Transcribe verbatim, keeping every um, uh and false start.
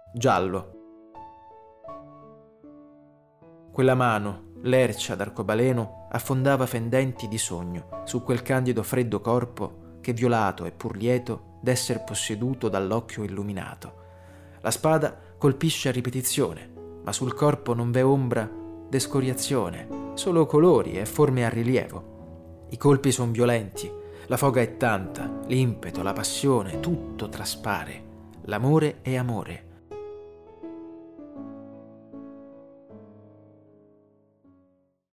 giallo. Quella mano, lercia d'arcobaleno, affondava fendenti di sogno su quel candido freddo corpo che, violato e pur lieto d'esser posseduto dall'occhio illuminato. La spada colpisce a ripetizione, ma sul corpo non v'è ombra d'escoriazione, solo colori e forme a rilievo. I colpi son violenti, la foga è tanta, l'impeto, la passione, tutto traspare. L'amore è amore,